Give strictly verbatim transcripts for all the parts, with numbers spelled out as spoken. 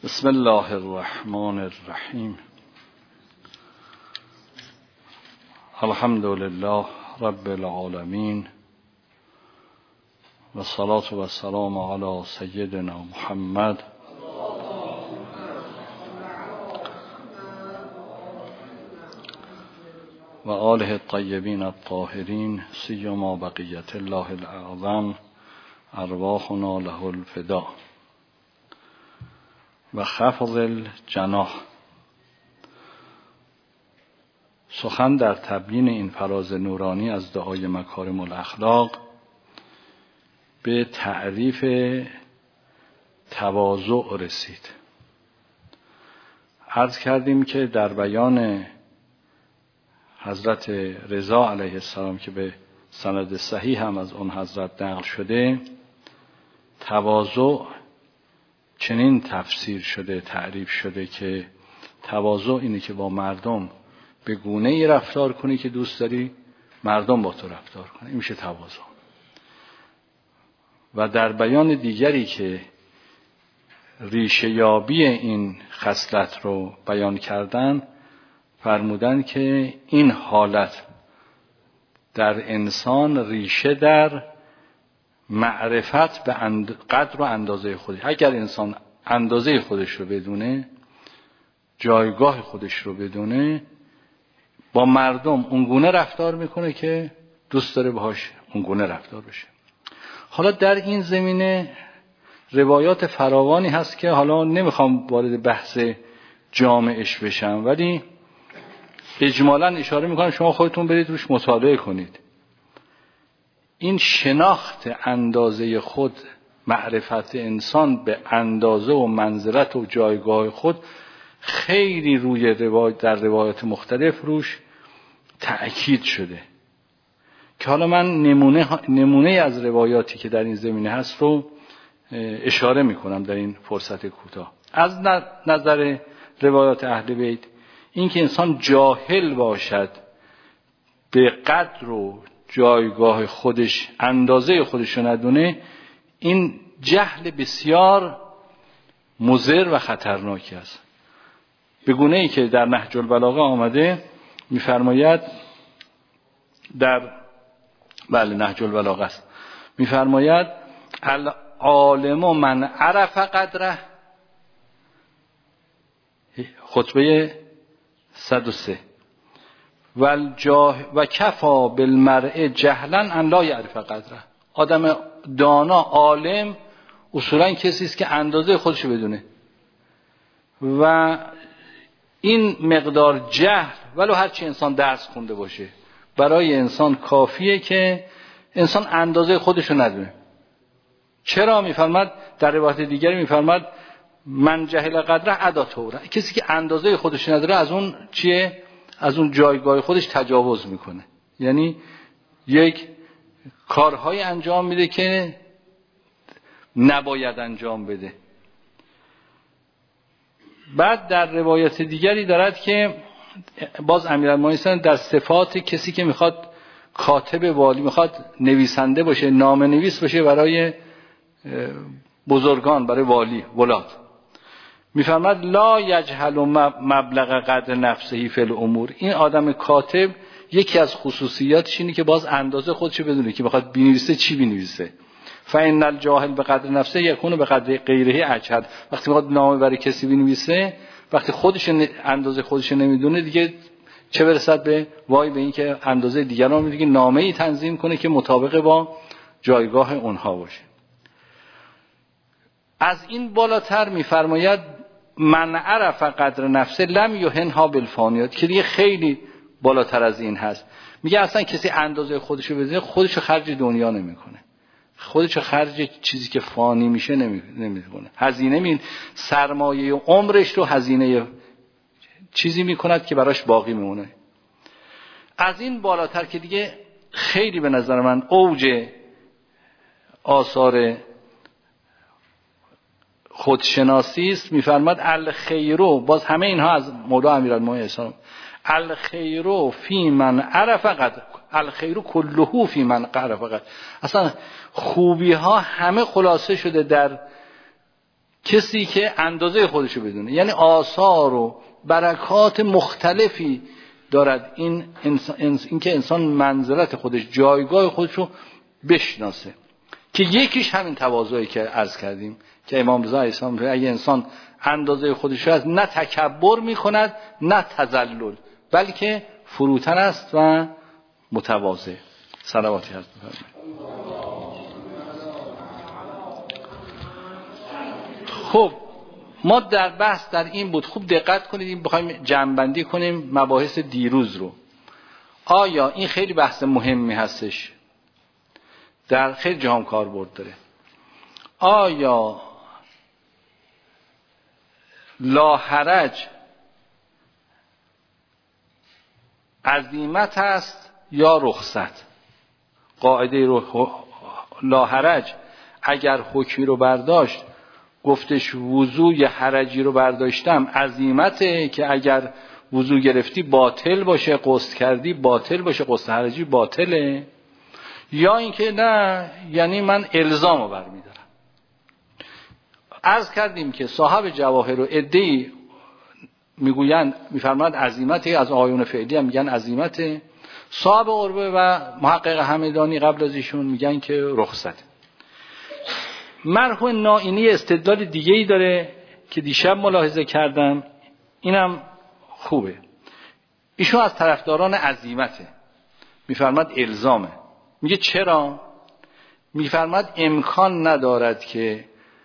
بسم الله الرحمن الرحیم. الحمد لله رب العالمین و الصلاة و السلام علی سیدنا محمد و آله الطیبین الطاهرین سیما بقیت الله الاعظم ارواحنا له الفدا و خفض الجناح. سخن در تبیین این فراز نورانی از دعای مکارم الاخلاق به تعریف تواضع رسید. عرض کردیم که در بیان حضرت رضا علیه السلام که به سند صحیح هم از اون حضرت نقل شده، تواضع چنین تفسیر شده، تعریف شده که تواضع اینه که با مردم به گونه ای رفتار کنی که دوست داری مردم با تو رفتار کنه. این میشه تواضع. و در بیان دیگری که ریشه یابی این خصلت رو بیان کردن، فرمودن که این حالت در انسان ریشه در معرفت به قدر و اندازه خودش. اگر انسان اندازه خودش رو بدونه، جایگاه خودش رو بدونه، با مردم اونگونه رفتار میکنه که دوست داره باهاش اونگونه رفتار بشه. حالا در این زمینه روایات فراوانی هست که حالا نمیخوام وارد بحث جامعش بشم، ولی اجمالاً اشاره میکنم شما خودتون برید روش مطالعه کنید. این شناخت اندازه خود، معرفت انسان به اندازه و منزلت و جایگاه خود خیلی روی روایت در روایات مختلف روش تأکید شده که حالا من نمونه نمونه از روایاتی که در این زمینه هست رو اشاره میکنم در این فرصت کوتاه. از نظر روایات اهل بیت، این که انسان جاهل باشد، به قدر و جایگاه خودش، اندازه خودش رو ندونه، این جهل بسیار مضر و خطرناکی است. به گونه ای که در نهج البلاغه آمده میفرماید، در بله نهج البلاغه است، میفرماید العالم من عرف قدره، خطبه صد و سه، و و کفا بالمرء جهلا ان لا یعرف قدره. آدم دانا، عالم، اصولا کسی است که اندازه خودش رو بدونه و این مقدار جهل، ولو هرچی انسان درس خونده باشه، برای انسان کافیه که انسان اندازه خودش رو ندونه. چرا؟ میفرماد در روایت دیگری میفرماد من جهل قدره عدا توره. کسی که اندازه خودش نداره از اون چیه؟ از اون جایگاه خودش تجاوز میکنه. یعنی یک کارهای انجام میده که نباید انجام بده. بعد در روایت دیگری دارد که باز امیرالمومنین در صفات کسی که میخواد کاتب والی، میخواد نویسنده باشه، نامه نویس باشه برای بزرگان، برای والی ولات، میفرماد لا یجهل مبلغ قدر نفسه فی الامور. این آدم کاتب یکی از خصوصیاتش اینه که باز اندازه خودشو بدونه که بخواد بنویسه چی بنویسه. فإن الجاهل بقدر نفسه یکون بقدر غیره اجهل. وقتی میخواد نامه برای کسی بنویسه، وقتی خودش اندازه خودش نمیدونه، دیگه چه برسد به وای به این که اندازه دیگران میگه نامه‌ای تنظیم کنه که مطابق با جایگاه اونها باشه. از این بالاتر میفرماید من عرف قدر نفسه لم یهنها بالفانیات، که دیگه خیلی بالاتر از این هست. میگه اصلا کسی اندازه خودشو بزنه، خودشو خرج دنیا نمیکنه، خودشو خرج چیزی که فانی میشه نمیکنه. هزینه می سرمایه عمرش رو هزینه چیزی میکند که براش باقی میمونه. از این بالاتر که دیگه خیلی به نظر من اوج آثار خودشناسی است، میفرماد الخیرو، باز همه اینها از مولا امیرالمومنین اسلام، الخیرو فی من عرف قدر، الخیرو کلهو فی من عرف قدر. اصلا خوبی ها همه خلاصه شده در کسی که اندازه خودشو بدونه، یعنی آثار و برکات مختلفی دارد این انسان، این که انسان منزلت خودش، جایگاه خودشو بشناسه، که یکیش همین تواضعی که عرض کردیم که امام رضا علیه السلام اگه انسان اندازه خودش است نه تکبر میکند نه تذلل، بلکه فروتن است و متواضع. صلواتی هست بفرمایید. خب ما در بحث در این بود، خوب دقت کنید، این بخوایم جمع‌بندی کنیم مباحث دیروز رو. آیا این خیلی بحث مهمی هستش، در خیلی جهان کاربرد داره. آیا لا حرج عزیمت است یا رخصت؟ قاعده رو لا حرج اگر حکمی رو برداشت گفتش وضو یه حرجی رو برداشتم عزیمته که اگر وضو گرفتی باطل باشه، غسل کردی باطل باشه، غسل حرجی باطله، یا اینکه نه یعنی من الزام رو برمیدارم. عرض کردیم که صاحب جواهر و عده‌ای میگویند میفرماید عزیمته، از آیون فعلی هم میگن عزیمته، صاحب قربه و محقق همدانی قبل از ایشون میگن که رخصت. مرحوم نائینی استدلال دیگه ای داره که دیشب ملاحظه کردم، اینم خوبه. ایشون از طرفداران عزیمته، میفرماید الزامه. میگه چرا؟ میفرماید امکان ندارد که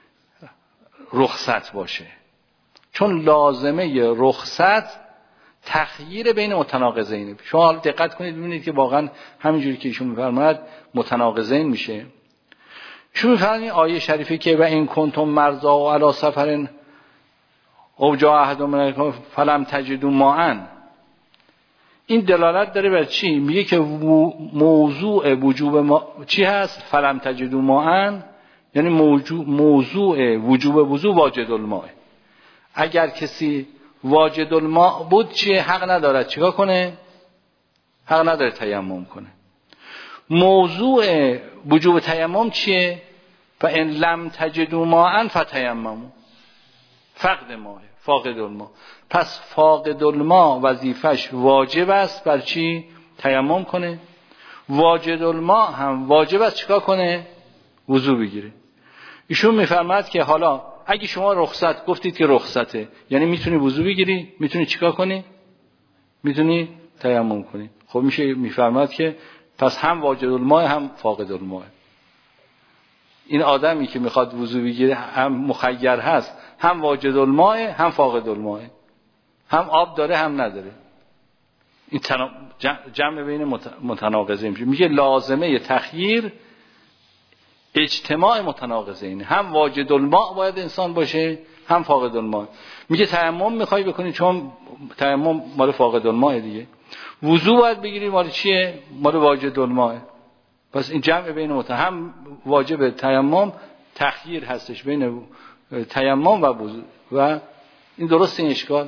رخصت باشه، چون لازمه رخصت تخییر بین متناقضین. شما حالا دقت کنید ببینید که واقعا همینجوری که ایشون میفرماید متناقضین میشه. ایشون میفرماید آیه شریفی که و این کنتم مرضا و علی سفر او جاء احد منکم فلم تجدوا ماء، این دلالت داره بر چی؟ میگه که موضوع وجوب ما چی هست؟ فلم تجدوا ماء، یعنی موضوع موضوع وجوب وضو واجد الماء. اگر کسی واجد الماء بود چیه؟ حق نداره چیکار کنه؟ حق نداره تیمم کنه. موضوع وجوب تیمم چیه؟ فان لم تجدوا ماء فتیمموا، فقد ماء، فاقد الماء. پس فاقد الماء وظیفش واجب است بر چی؟ تیمم کنه. واجد الماء هم واجب است چیکار کنه؟ وضو بگیره. ایشون میفرماید که حالا اگه شما رخصت گفتید که رخصته، یعنی میتونی وضو بگیری، میتونی چیکار کنی؟ میتونی تیمم کنی. خب میشه میفرماید که پس هم واجد الماء هم فاقد الماء. این آدمی که میخواد وضو بگیره هم مخیر هست، هم واجد الماء هم فاقد الماء، هم آب داره هم نداره. این جمع بین متناقضین میشه. میگه لازمه تخییر اجتماع متناقضین، هم واجد الماء باید انسان باشه هم فاقد الماء. میگه تیمم میخوای بکنی چون تیمم مال فاقد الماء دیگه، وضو باید بگیری مال چیه؟ مال واجد الماء. پس این جمع بین متن هم واجب تیمم تخییر هستش بین تیمم و وضو، و این درست این اشکال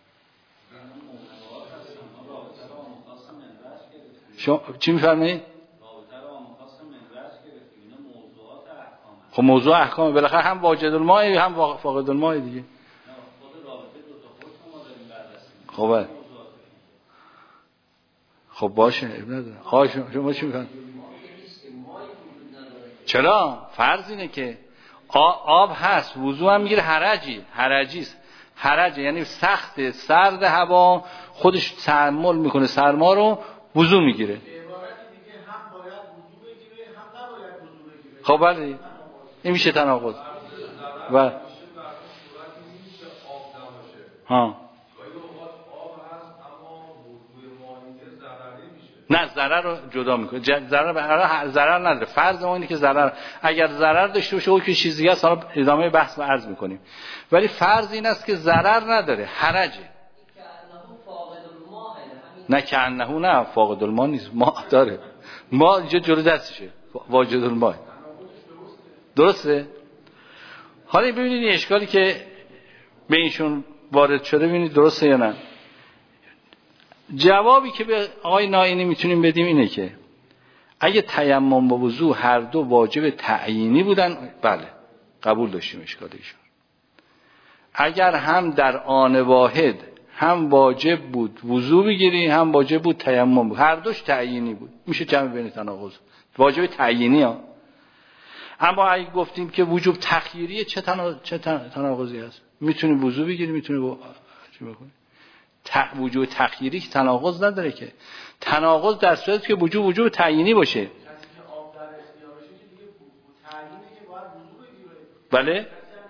شما چی میفرمایید؟ خب موضوع احکامه، بالاخره هم واجد الماء هم فاقد الماء دیگه. خب خب باشه اب نداره. آقا شما چی میگن؟ چرا؟ فرض اینه که آب هست، وضو هم میگیره، حرجی حرجی است، حرج یعنی سخت سرد هوا خودش تحمل میکنه سرما رو، وضو میگیره. خب بله این میشه تناقض. و ها نه ضرر رو جدا میکنه، ضرر ضرر نداره. فرض ما اینه که ضرر، اگر ضرر داشته باشه که چیزی هست، حالا ادامه بحث رو عرض میکنیم، ولی فرض این است که ضرر نداره، حرجه. نه که انه نه فاقد الماء نیست، ما داره، ما اینجا جلو دستشه واجد الماء. درسته؟ حالا ببینید این اشکالی که به اینشون وارد شده ببینید درسته یا نه. جوابی که به آقای نائینی میتونیم بدیم اینه که اگه تیمم و وضو هر دو واجب تعیینی بودن، بله قبول داشتیم اشکال ایشون. اگر هم در آن واحد هم واجب بود وضو بگیری هم واجب بود تیمم بود، هر دوش تعیینی بود، میشه جمع بین تناقض. واجب تعیینی ها. اما اگه گفتیم که وجوب تخییریه، چه تنا... چه تناقضی هست؟ میتونی وضو بگیری، میتونی با... چی بکنی؟ ت... وجوب تخییری که تناقض نداره که. تناقض در صورتی که وجوب وجوب تعیینی باشه. بله؟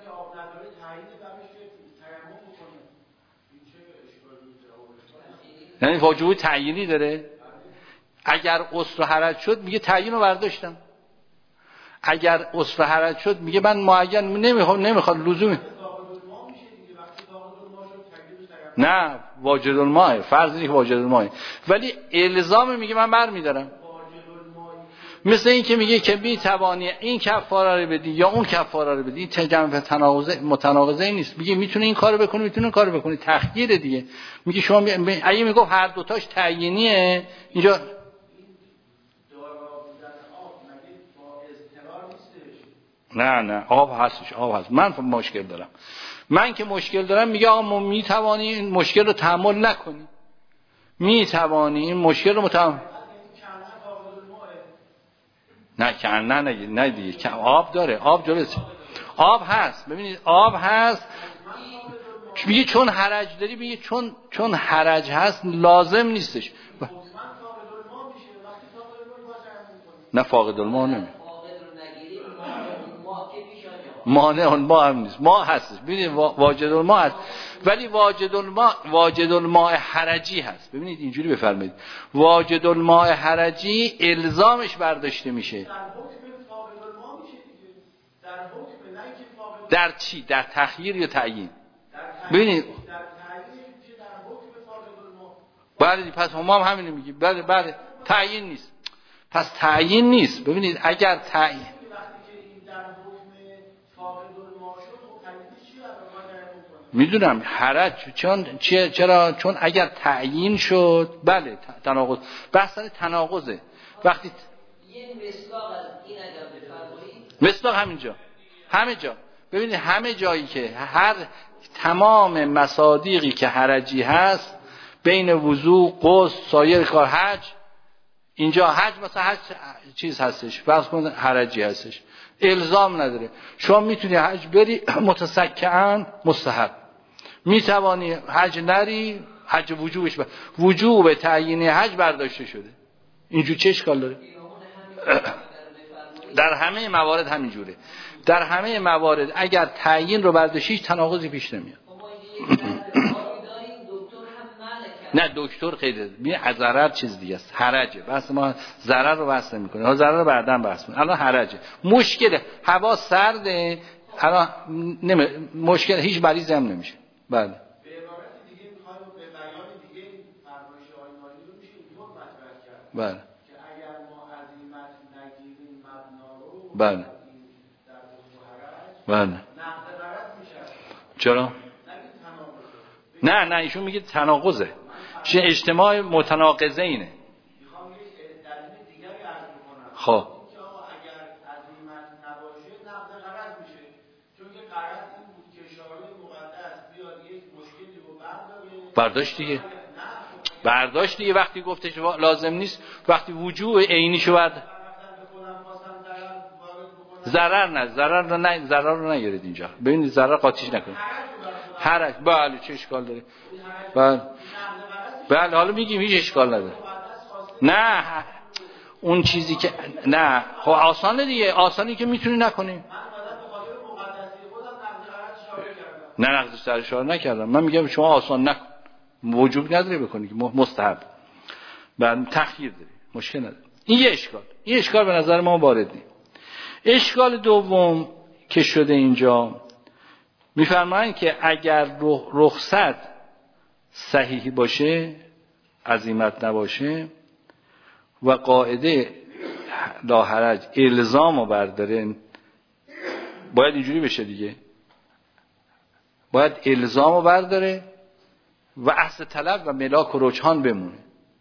یعنی وجوب تعیینی داره. اگر اصل حرج شد میگه تعیین رو برداشتم. اگر اصل حرج شد میگه من معین نمیخوام، نمیخواد لزومی. نه واجد الماء، فرض نیست واجد الماء، ولی الزام میگه من برمیدارم. مثل این که میگه که بی توانی این کفاره رو بدی یا اون کفاره رو بدی، این تجمع تناقض متناقضه نیست. میگه میتونه این کارو بکنه، میتونه اون کارو بکنه، تخییر دیگه. میگه شما می... اگه میگه هر دوتاش تعیینیه، اینجا نه نه آب هستش، آب هست. من مشکل دارم، من که مشکل دارم میگه آقا میتوانی این مشکل رو تحمل نکنی، میتوانی این مشکل رو متحمل نه که نه نه نه دیگه آب داره، آب جلوست، آب هست. ببینید آب هست، میگه چون حرج داری، میگه چون چون حرج هست لازم نیستش. نه فاقد الماء نمی مانع الماء هم نیست، ما هستش. ببینید واجد الماء هست، ولی واجد الماء واجد الماء حرجی هست. ببینید اینجوری بفرمایید، واجد الماء حرجی الزامش برداشته میشه. در چی؟ در تخییر یا تعیین؟ ببینید بله، پس ما هم همینو میگیم. بله بله تعیین نیست، پس تعیین نیست. ببینید اگر تعیین میدونم حرج چون چرا؟ چون اگر تعیین شد بله تناقض، بحث تناقضه. وقتی یه مصداق از این اگر بفرمایید، مصداق همینجا، همه جا. ببینید همه جایی که هر تمام مصادیقی که حرجی هست، بین وضو، غسل، سایر کار، حج، اینجا حج مثلا حج چیز هستش، فرض کن حرجی هستش، الزام نداره. شما میتونی حج بری متسکعاً مستحب، میتوانی حج نری، حج وجوبش بر... وجوب تعیین حج برداشته شده. اینجور چه اشکال داره؟ در همه موارد همینجوره. در همه موارد اگر تعیین رو برداشتی تناقضی پیش نمیاد. نه دکتر خیلی ببین از ضرر چیز دیگه است، حرجه. بس ما ضرر رو بحث نمی‌کنیم، ها ضرر رو بعداً بحث می‌کنیم. الان حرجه. مشکل هوا سرده، الان نمی... مشکل هیچ مریضی هم نمیشه. بله. به عبارت دیگه می‌خوایم به بیان دیگه فرمایش آیمانی رو میشه اینطور مطرح کرد. بله. که اگر ما عزیمت نگیریم مبنا رو بله. در حرج بله. نقض غرض میشه. چرا؟ نه نه ایشون میگه تناقضه. چه اجتماع متناقضه اینه. میخوام یه دلیل دیگری عرض بکنم. خب که آقا اگر عزیمت نباشه نقض غرض میشه، چون که غرض این بود که شارع مقدس بیاد یک مشکلی رو برداره. برداشت دیگه. برداشت دیگه وقتی گفتش لازم نیست، وقتی وجوه عینیشو برد ضرر نه، ضرر رو نه، ضرر رو نگیرید اینجا. ببینید ضرر قاطیش نکنید. حرج بله چه اشکال داره؟ بله بله حالا میگیم هیچ اشکال نداره. نه اون چیزی که نه خب آسانه دیگه، آسانی که میتونی نکنی. نه نقضش در اشاره نکردم، من میگم شما آسان نکن، وجوب نداره بکنی که مستحب، بعد تخییر داری، مشکل نداره. این یه اشکال، این اشکال به نظر ما وارد نیست. اشکال دوم که شده اینجا میفرمایند که اگر رخصت صحیح باشه، عزیمت نباشه و قاعده لا حرج الزامو برداره، باید اینجوری بشه دیگه، باید الزامو برداره و اصل طلب و ملاک و رجحان بمونه.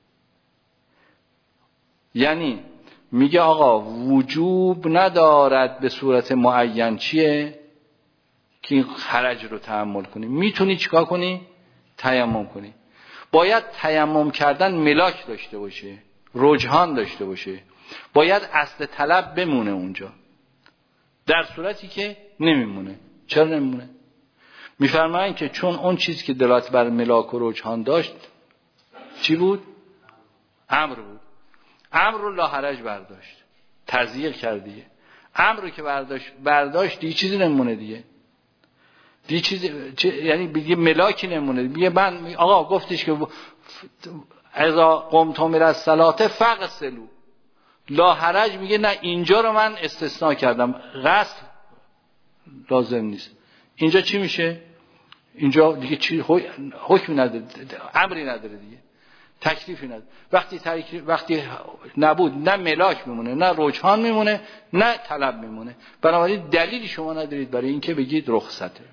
یعنی میگه آقا وجوب ندارد به صورت معین چیه؟ که این حرج رو تحمل کنی. میتونی چیکار کنی؟ تیمم کنی. باید تیمم کردن ملاک داشته باشه، رجحان داشته باشه، باید اصل طلب بمونه اونجا. در صورتی که نمیمونه. چرا نمیمونه؟ میفرمایند که چون اون چیزی که دلالت بر ملاک و رجحان داشت چی بود؟ امر بود. امر رو لاحرج برداشت، تضییق کرد دیگه. امر رو که برداشت برداشت دیگه چیزی نمونه دیگه. دیگه چیزی چه... یعنی دیگه ملاکی نمونه دیگه. من آقا گفتش که اذا قمتم الی الصلاه فاغسلوا، لاحرج میگه نه اینجا رو من استثناء کردم، غسل لازم نیست. اینجا چی میشه؟ اینجا دیگه چی حکمی نداره، امری نداره دیگه، تکلیفی نداره. وقتی تکلیف وقتی نبود نه ملاک میمونه، نه رجحان میمونه، نه طلب میمونه. بنابراین دلیلی شما ندارید برای اینکه بگید رخصته.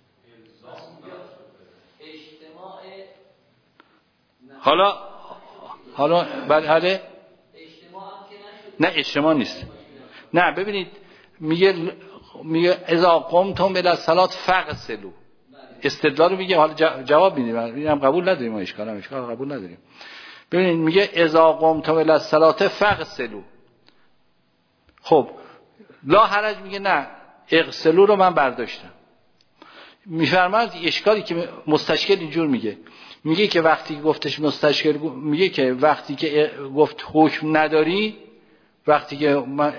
حالا حالا بله نه اجتماع نیست. نه ببینید میگه میگه اذا قمتم الی الصلاه فاغسلوا، استدلال میگه. حالا جواب میدیم، اینم قبول نداریم، ما اشکال هم اشکال قبول نداریم. ببینید میگه اذا قمتم الی الصلاه فاغسلوا. خب لا حرج میگه نه اغسلوا رو من برداشتم. میفرماید اشکالی که مستشکل اینجور میگه، میگه که وقتی گفتش مستشکل میگه که وقتی که گفت حکم نداری، وقتی که من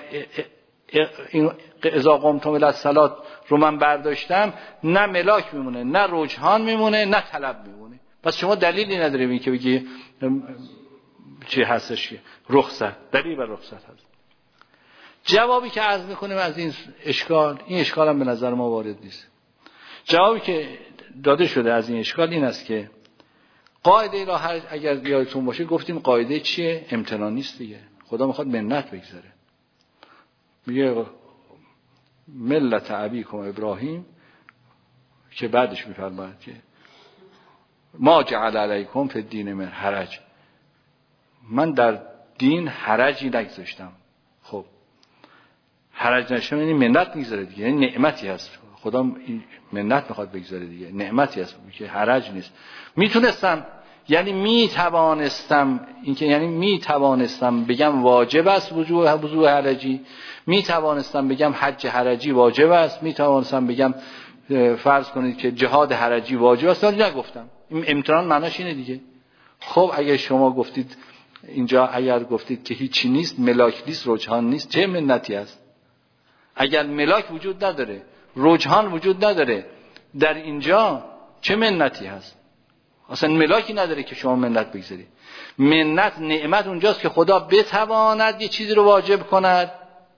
اذا قمتم الی الصلاه رو من برداشتم، نه ملاک میمونه، نه رجحان میمونه، نه طلب میمونه. پس شما دلیلی نداریم این که بگی چی هستش که رخصت، دلیل بر رخصت هست. جوابی که عرض میکنیم از این اشکال، این اشکال هم به نظر ما وارد نیست. جوابی که داده شده از این اشکال این است که قاعده لا اگر یادتون باشه گفتیم قاعده چیه؟ امتناع نیست دیگه. خدا میخواد منت بگذاره. میگه ملت ابیکم ابراهیم، که بعدش میفرماید که ما جعل علیکم فی الدین من حرج، من در دین حرجی نگذاشتم. خب حرج نشه یعنی منت میگذاره دیگه، یعنی نعمتی هست. خدا منت میخواد بگذاره دیگه، نعمتی هست که حرج نیست. میتونستم یعنی میتوانستم اینکه یعنی میتوانستم بگم واجب است وضوء وضوء حرجی، میتوانستم بگم حج حرجی واجب است، میتوانستم بگم فرض کنید که جهاد حرجی واجب است، ولی نگفتم. این امتحان معناش اینه دیگه. خب اگه شما گفتید اینجا، اگر گفتید که هیچی نیست، ملاک نیست، رجحان نیست، چه منتی است؟ اگر ملاک وجود نداره، رجحان وجود نداره، در اینجا چه منتی هست؟ اصلا ملاکی نداره که شما منت بگذارید. منت نعمت اونجاست که خدا بتواند یه چیزی رو واجب کند،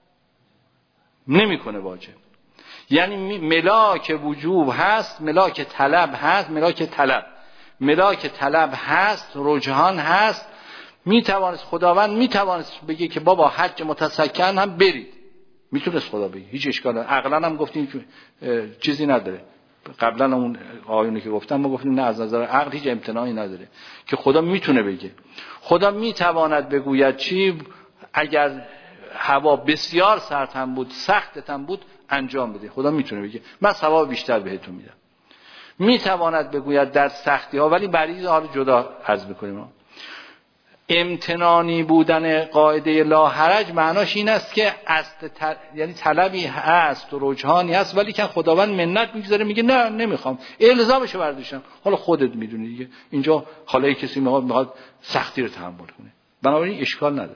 نمیکنه واجب. یعنی ملاک وجوب هست، ملاک طلب هست، ملاک طلب ملاک طلب هست، رجحان هست. میتوانست خداوند میتوانست بگه که بابا حج متسکن هم برید، میتونست خدا بگه، هیچ اشکال نداره. عقلا هم گفتیم چیزی نداره. قبلا اون آیونی که گفتم ما گفتیم نه، از نظر عقل هیچ امتناعی نداره که خدا میتونه بگه. خدا میتواند بگوید چی؟ اگر هوا بسیار سرد هم بود، سخت هم بود، انجام بده. خدا میتونه بگه من ثواب بیشتر بهتون میدم. میتواند بگوید در سختی ها، ولی برای حال جدا عرض میکنیم. امتنانی بودن قاعده لا حرج معناش این است که اصل ت... یعنی طلبی هست و رجحانی هست، ولی که خداوند منت میگذاره، میگه نه نمیخوام، الزامشو برداشتم. حالا خودت میدونی دیگه، اینجا حالا کسی میخواد میخواد سختی رو تحمل کنه، بنابراین اشکال نداره.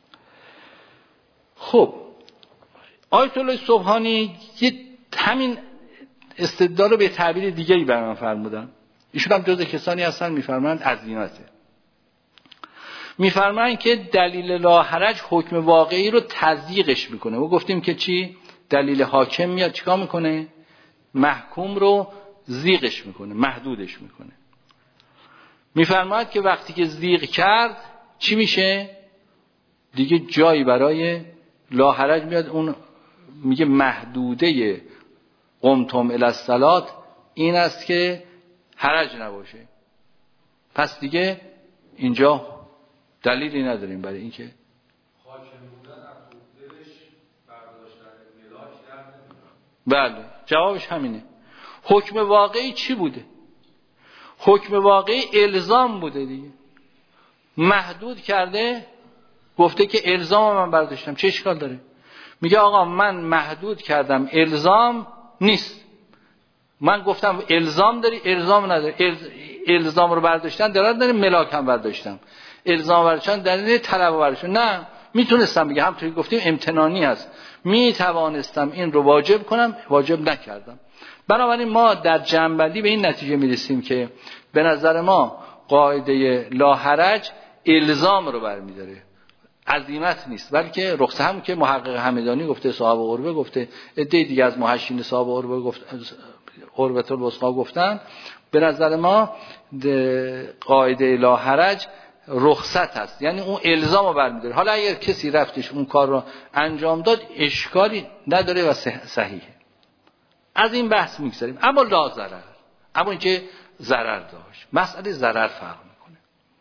خب آیت الله سبحانی یه همین استدلال رو به تعبیر دیگری برام فرمودن. ایشون هم جز کسانی هستن میفرمایند عظیمته. میفرمایند که دلیل لا حرج حکم واقعی رو تضییقش میکنه. ما گفتیم که چی؟ دلیل حاکم میاد چیکار میکنه؟ محکوم رو ضیقش میکنه، محدودش میکنه. میفرماید که وقتی که ضیق کرد چی میشه؟ دیگه جایی برای لا حرج میاد. اون میگه محدوده قمتم الی الصلاه این است که حرج نباشه. پس دیگه اینجا دلیلی نداریم برای اینکه حاکم بودن از دلش برداشتن ملاک در نمیاد. بله جوابش همینه. حکم واقعی چی بوده؟ حکم واقعی الزام بوده دیگه. محدود کرده، گفته که الزام من برداشتم، چه اشکال داره؟ میگه آقا من محدود کردم، الزام نیست. من گفتم الزام داری، الزام نداری. الزام رو برداشتن درات داره، ملاک هم برداشتم. الزام برداشتن دلیل طلب برداشتن. نه، میتونستم بگم همونطوری گفتیم امتنانی هست، میتوانستم این رو واجب کنم، واجب نکردم. بنابراین ما در جمع‌بندی به این نتیجه میرسیم که به نظر ما قاعده لا حرج الزام رو برمی‌داره، عزیمت نیست، بلکه رخصت. هم که محقق همدانی گفته، صاحب قربه گفته، عده دیگه از محشین صاحب قربه گفت، قربت الوثقا گفتن، به نظر ما قاعده لا حرج رخصت هست، یعنی اون الزام رو برمی‌داره. حالا اگر کسی رفتش اون کار رو انجام داد اشکالی نداره و صحیحه. از این بحث میگذاریم. اما لا ضرر، اما اینکه ضرر داشت، مسئله ضرر فرق میکنه.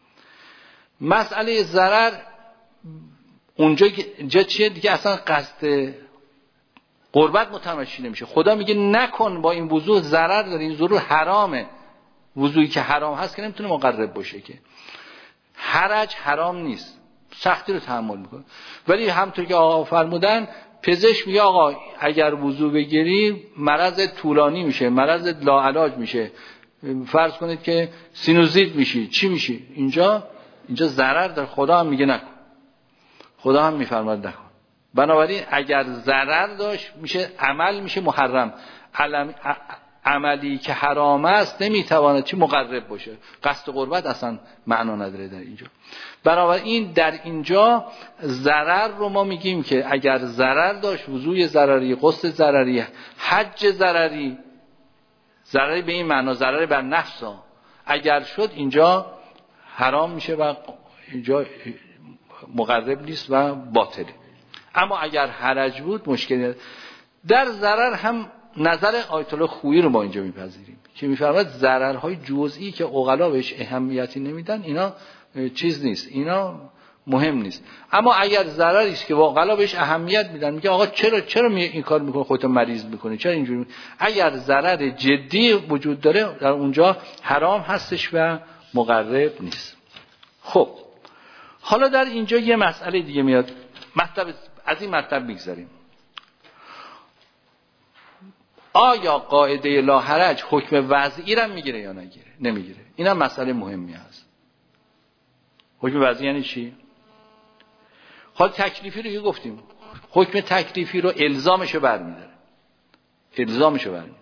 مسئله ضرر اونجا جا چیه دیگه، اصلا قصد قربت متمشی نمیشه. خدا میگه نکن، با این وضوع ضرر داره، این وضوع حرامه. وضوعی که حرام هست که نمیتونه مقرب باشه، که حرج حرام نیست، سختی رو تحمل میکنه. ولی همونطور که آقا فرمودن، پزشک میگه آقا اگر وضوع بگیری مرض طولانی میشه، مرض لاعلاج میشه، فرض کنید که سینوزیت میشی، چی میشی؟ اینجا اینجا ضرر داره. خدا هم میگه نکن، خدا هم میفرماید نکن. بنابراین اگر ضرر داشت میشه عمل، میشه محرم. عملی که حرام است نمیتواند چی مقرب باشه. قصد قربت اصلا معنا نداره در اینجا. بنابراین در اینجا ضرر رو ما میگیم که اگر ضرر داشت، وضوء ضرری، غسل ضرری، حج ضرری، ضرری به این معنا ضرری بر نفس ها اگر شد، اینجا حرام میشه و اینجا مقرب نیست و باطله. اما اگر حرج بود مشکلی. در ضرر هم نظر آیت الله خویی رو ما اینجا میپذیریم که میفرماید ضررهای جزئی که عقلا بهش اهمیتی نمیدن، اینا چیز نیست، اینا مهم نیست. اما اگر ضرری است که عقلا بهش اهمیت میدن، میگه آقا چرا چرا می این کار میکنه، خودت مریض میکنی، چرا اینجوری؟ اگر ضرر جدی وجود داره در اونجا حرام هستش و مقرب نیست. خب حالا در اینجا یه مسئله دیگه میاد، مطلب از این مطلب میگذاریم. آیا قاعده لا حرج حکم وضعی را میگیره یا نگیره؟ نمیگیره. اینم مسئله مهمی است. حکم وضعی یعنی چی؟ حال تکلیفی رو یه گفتیم، حکم تکلیفی رو الزامشو برمیداره، الزامشو برمیداره.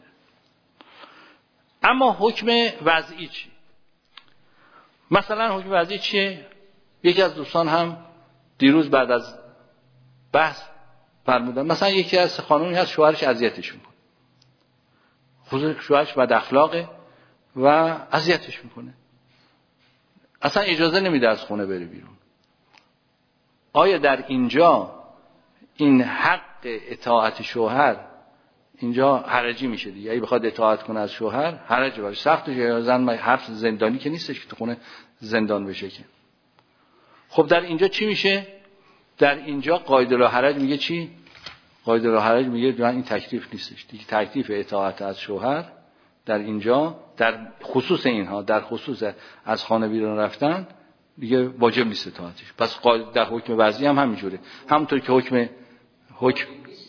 اما حکم وضعی چی؟ مثلا حکم وضعی چیه؟ یکی از دوستان هم دیروز بعد از بحث فرمودن، مثلا یکی از خانومی هست شوهرش اذیتش میکنه، خود شوهرش بد اخلاقه و اذیتش میکنه، اصلا اجازه نمیده از خونه بره بیرون. آیا در اینجا این حق اطاعت شوهر اینجا حرجی میشه دیگه؟ اگه بخواد اطاعت کنه از شوهر حرج باشه، سخت جای زن حرف زندانی که نیستش که تو خونه زندان بشه که. خب در اینجا چی میشه؟ در اینجا قاعده لا حرج میگه چی؟ قاعده لا حرج میگه این تکلیف نیستش دیگه. تکلیف اطاعت از شوهر در اینجا، در خصوص اینها، در خصوص از خانه بیرون رفتن دیگه واجب نیست اطاعتش. پس در حکم وضعی هم همینجوره، همونطور که حکم حکم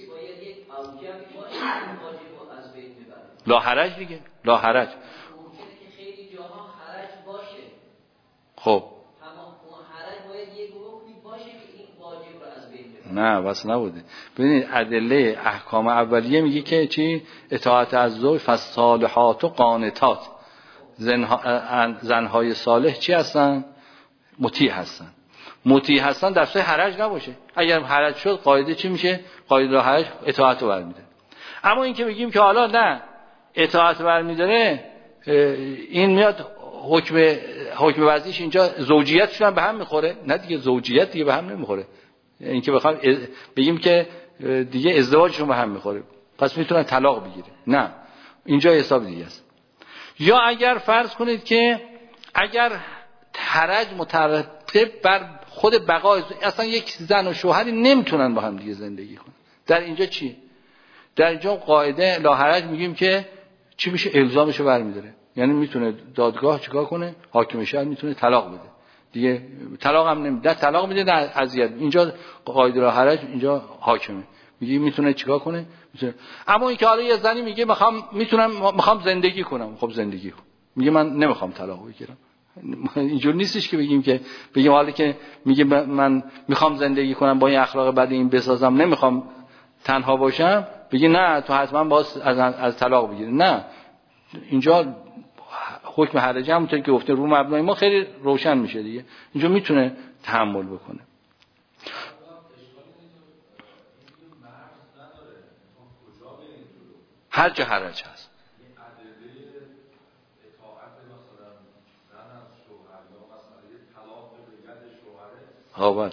لا حرج دیگه، لا حرج. ممکنه که خیلی جاها حرج باشه. خب اما اون حرج باید یک حکمی باشه که این واجب رو از بین ببره. نه واسه نبوده. ببینید ادله احکام اولیه میگه که چی؟ اطاعت از زوج فالصالحات و قانتات، زنها زنهای صالح چی هستن؟ مطیع هستن. مطیع هستن در صورت حرج نباشه. اگر حرج شد قاعده چی میشه؟ قاعده لا حرج اطاعت رو برمی‌داره. اما این که بگیم که حالا نه اطاعت برمی‌داره، این میاد حکم حکم وضعیش اینجا زوجیتشون هم به هم میخوره. نه دیگه، زوجیت دیگه به هم نمیخوره. این که بخوام بگیم که دیگه ازدواجشون به هم میخوره پس میتونن طلاق بگیره، نه، اینجا حساب دیگه است. یا اگر فرض کنید که اگر حرج مترتب بر خود بقای، اصلا یک زن و شوهری نمیتونن با هم دیگه زندگی کنن، در اینجا چی؟ در اینجا قاعده لا حرج میگیم که چی میشه؟ الزامشو برمی‌داره. یعنی میتونه دادگاه چیکار کنه؟ حاکم شهر میتونه طلاق بده دیگه. طلاق هم نمیده، طلاق میده نه اذیت. اینجا قاعده لا حرج، اینجا حاکمه میگه میتونه چیکار کنه؟ میتونه. اما اینکه حالا یه زنی میگه میخوام میتونم میخوام زندگی کنم، خب زندگی کن. میگه من نمیخوام طلاق بگیرم. اینجور نیستش که بگیم که بگیم حالا که میگه من میخوام زندگی کنم با این اخلاق بد این بسازم، نمیخوام تنها باشم، بگی نه تو حتما باز از از طلاق بگیری. نه، اینجا حکم حرجه همونطور که گفتیم رو مبنای ما خیلی روشن میشه دیگه. اینجا میتونه تحمل بکنه. هر جا حرج هست. آباد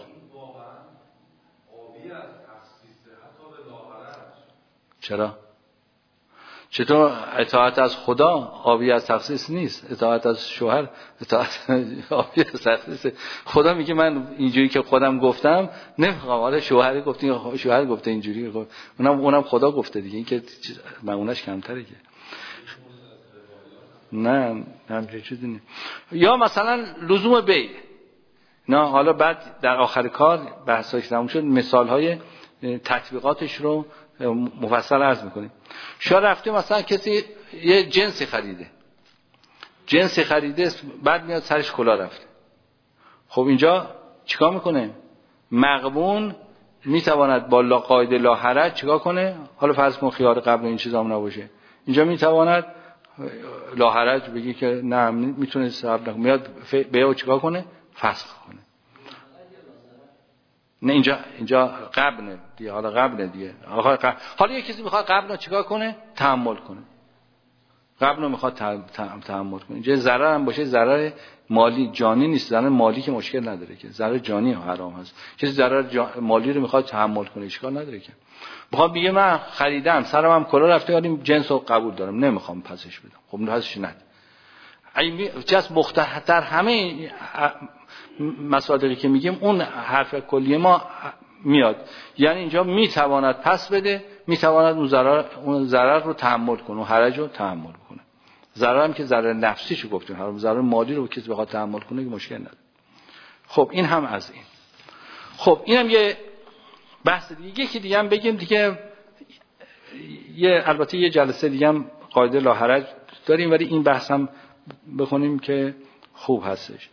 چرا؟ چطور اطاعت از خدا آبی از تخصیص نیست؟ اطاعت از شوهر اطاعت آبی از تخصیص. خدا میگه من اینجوری که خودم گفتم نمیخوام. حالا شوهر گفته، شوهر گفته اینجوری، خب اونم اونم خدا گفته دیگه. این که معناش کمتره که. نه همچین چیزی نیست. یا مثلا لزوم بیع. نه حالا بعد در آخر کار بحثاش تموم شد مثال‌های تطبیقاتش رو مفصل عرض میکنیم. شاید رفته مثلا کسی یه جنسی خریده، جنسی خریده بعد میاد سرش کلا رفته. خب اینجا چیکار میکنه؟ مغبون میتواند با لا قاعده لا حرج چیکار کنه؟ حالا فرض کن خیار قبل این چیزا هم نباشه، اینجا میتواند لا حرج بگی که نه میتونه صبر نکنه، میاد بیعو چیکار کنه؟ فسخ کنه. نه اینجا اینجا قبله دیگه. حالا قبله دیگه. آخه حالا یه کسی میخواد قبل رو چیکار کنه؟ تحمل کنه. قبل رو میخواد تحمل کنه. اینجا ضرر هم باشه، ضرر مالی جانی نیست. ضرر مالی که مشکل نداره که، ضرر جانی حرام هست. کسی ضرر جا... مالی رو میخواد تحمل کنه اشکال نداره که. میخواد بگه من خریدم سرم هم کلا رفته ولی جنس رو قبول دارم نمیخوام پسش بدم. خب پسش نده. ای جس مختلفتر همه مصادیقی که میگیم اون حرف کلی ما میاد. یعنی اینجا میتواند پس بده، میتواند اون ضرر اون ضرر رو تحمل کنه، اون حرج رو تحمل کنه. ضرر هم که ضرر نفسیشو گفتیم، حرام ضرر مالی رو کسی بخواد تحمل کنه که مشکل نداره. خب این هم از این. خب اینم یه بحث دیگه. یکی دیگه هم بگیم دیگه، یه البته یه جلسه دیگه هم قاعده لا حرج داریم ولی این بحث هم بخونیم که خوب هستش.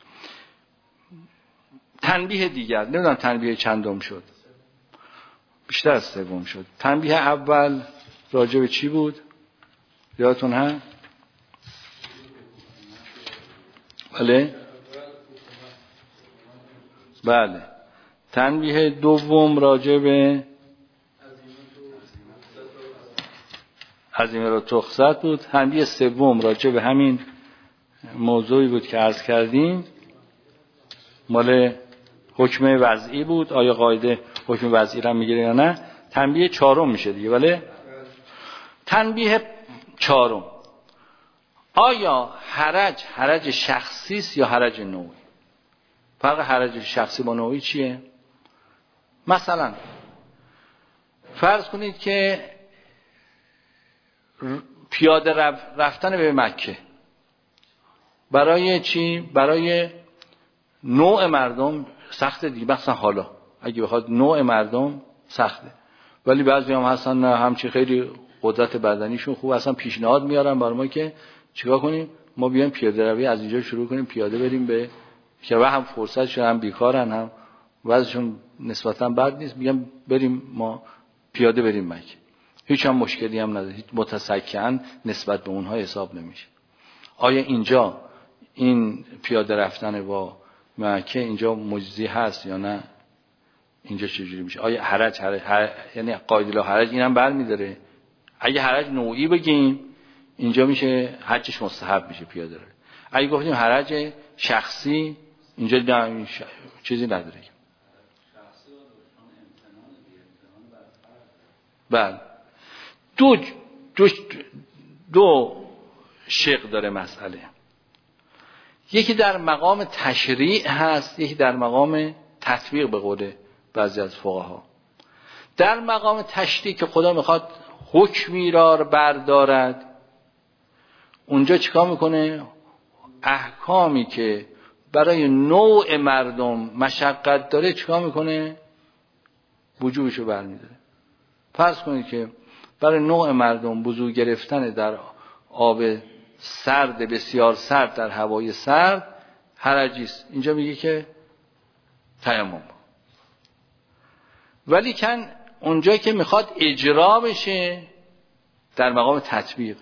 تنبیه دیگر، نمیدونم تنبیه چندم شد، بیشتر از سوم شد. تنبیه اول راجع به چی بود؟ یادتون هست؟ بله بله. تنبیه دوم راجع به عزیمه را تخصت بود. تنبیه سوم راجع به همین موضوعی بود که عرض کردیم، مال حکم وضعی بود. آیا قاعده حکم وضعی را میگیره یا نه؟ تنبیه چهارم میشه دیگه. بله. تنبیه چهارم، آیا حرج حرج شخصی است یا حرج نوعی؟ فرق حرج شخصی با نوعی چیه؟ مثلا فرض کنید که پیاده رفتن به مکه برای چی؟ برای نوع مردم سخته دیگه. مثلا حالا اگه بخواد نوع مردم سخته، ولی بعضی هم هستن نه همچی خیلی قدرت بدنیشون خوب، اصلا پیشنهاد میارن برای ما که چیکار کنیم؟ ما بیایم پیاده روی از اینجا شروع کنیم پیاده بریم به که هم فرصت شده، هم بیکارن، هم وضعشون نسبتا بد نیست، میگم بریم ما پیاده بریم مکه. هیچ هم مشکلی هم نداره، هیچ متسکعاً نسبت به اونها حساب نمیشه. آیا اینجا این پیاده رفتن با مکه اینجا مجزی هست یا نه؟ اینجا چجوری میشه؟ آیا حرج حرج, حرج یعنی قاعده لا حرج اینم برمی‌داره؟ اگه حرج نوعی بگیم اینجا میشه حجش مستحب میشه پیاده رو. اگه گفتیم حرج شخصی اینجا نه ش... چیزی نداره. بله. دو دو دو شق داره مسئله. یکی در مقام تشریع هست، یکی در مقام تطبیق به قول بعضی از فقها. در مقام تشریع که خدا میخواد حکمی را بردارد اونجا چیکار میکنه؟ احکامی که برای نوع مردم مشقت داره چیکار میکنه؟ وجوبشو برمیداره. فرض کنید که برای نوع مردم وضو گرفتن در آب سرد، بسیار سرد، در هوای سرد حرجی است. اینجا میگه که تیمم. ولی کن اونجایی که میخواد اجرا بشه در مقام تطبیق،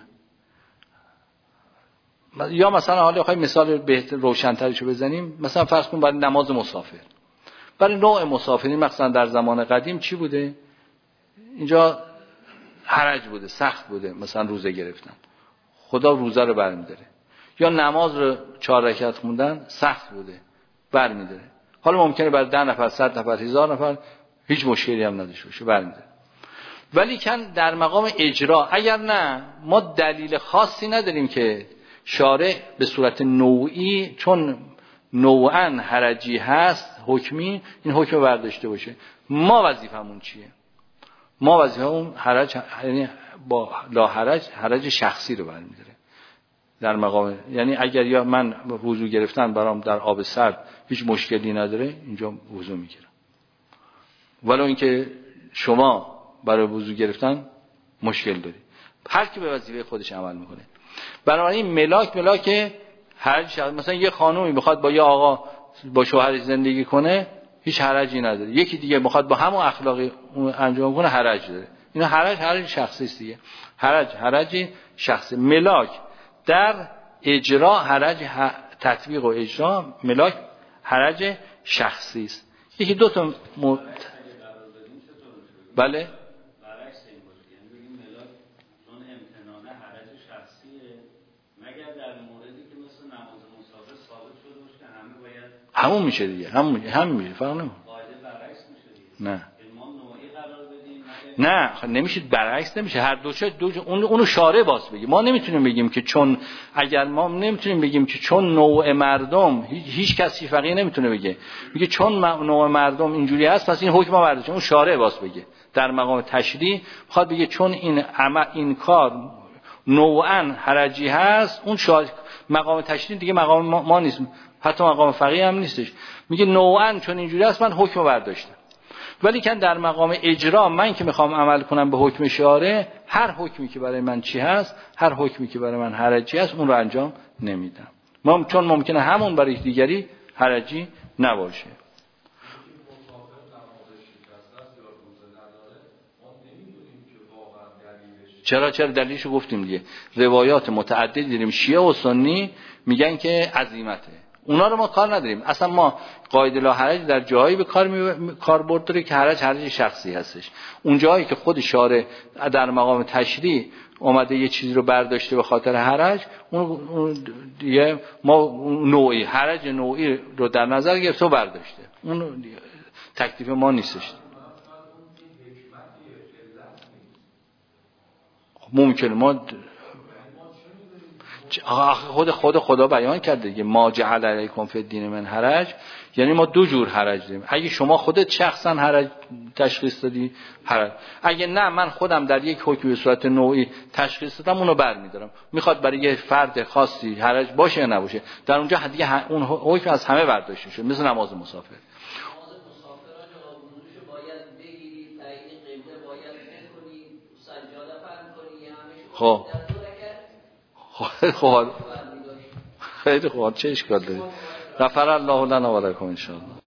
یا مثلا حالا بخوایم مثال بهتر روشن‌ترشو بزنیم، مثلا فرض کن برای نماز مسافر، برای نوع مسافرین مثلا در زمان قدیم چی بوده؟ اینجا حرج بوده، سخت بوده، مثلا روزه گرفتن، خدا روزه رو برمی‌داره. یا نماز رو چهار رکعت خوندن سخت بوده، برمی‌داره. حالا ممکنه برای ده نفر، صد نفر، هزار نفر هیچ مشکلی هم نداشته باشه، برمی‌داره. ولی کن در مقام اجرا اگر نه ما دلیل خاصی نداریم که شارع به صورت نوعی چون نوعاً حرجی هست حکمی این حکم برداشته باشه. ما وظیفمون چیه؟ ما وظیفمون حرج، یعنی با لا حرج حرج شخصی رو برمی‌داره در مقام، یعنی اگر یا من وضو گرفتن برام در آب سرد هیچ مشکلی نداره اینجا وضو میگیرم، ولو اینکه شما برای وضو گرفتن مشکل داری. هر کی به وظیفه خودش عمل میکنه. بنابراین ملاک ملاک حرج شخصی. مثلا یه خانومی بخواد با یه آقا با شوهرش زندگی کنه هیچ حرجی نداره، یکی دیگه بخواد با همون اخلاقی انجام کنه حرج داره. اینا حرج حرج شخصی است دیگه. حرج حرج شخصی. ملاک در اجرا حرج تطبیق و اجرا، ملاک حرج شخصی است. یکی دو تا م... بله برعکس این باشه، یعنی بگیم ملاک چون امتنانه حرج شخصیه، مگر در موردی که مثل نماز مسافر ثابت شده باشه که همه باید همون میشه دیگه، همون میشه، همون میشه، فرق نمیکنه. قاعده برعکس میشه دیگه. نه ما نوعی قرار بدیم نه خب نمیشه، برعکس نمیشه. هر دو چه دو اون اونو شارع باز بگیم. ما نمیتونیم بگیم که چون اگر ما نمیتونیم بگیم که چون نوع مردم هیچ, هیچ کسی فقیه نمیتونه بگه میگه چون نوع مردم اینجوری هست پس این حکم برداشت. اون شارع باز بگه در مقام تشریع میخواد بگه چون این عمل این کار نوعاً حرجی هست، اون شارع مقام تشریع دیگه مقام ما, ما نیست، حتی مقام فقیه هم نیستش. میگه نوعاً چون اینجوری هست من حکم برداشتم. ولی که در مقام اجرا من که میخوام عمل کنم به حکم شارع، هر حکمی که برای من چی هست، هر حکمی که برای من حرجی هست اون رو انجام نمیدم. ما چون ممکنه همون برای دیگری حرجی نباشه. چرا چرا دلیلشو گفتیم دیگه. روایات متعدد دیدیم شیعه و سنی میگن که عزیمته، اونا رو ما کار نداریم. اصلا ما قاعده لا حرج در جایی به کار می... کاربرد داره که حرج حرج شخصی هستش. اون جایی که خود شارع در مقام تشریع اومده یه چیزی رو برداشته به خاطر حرج، اون دیگه ما نوعی حرج نوعی رو در نظر گرفته و برداشته، اون تکلیف ما نیستش. ممکنه ما خود خود خدا بیان کرده دیگه ما جعل علیکم فی الدین من حرج، یعنی ما دو جور حرج داریم. اگه شما خودت شخصا حرج تشخیص دادی حرج، اگه نه من خودم در یک حکم به صورت نوعی تشخیص دادم اونو برمی‌دارم. میخواد برای یه فرد خاصی حرج باشه یا نباشه، در اونجا دیگه اون حکم از همه برداشته شده، مثل نماز مسافر. خب خب خیلی خوب، چه اشکال داری؟ غفر الله لنا و لکم ان شاء الله.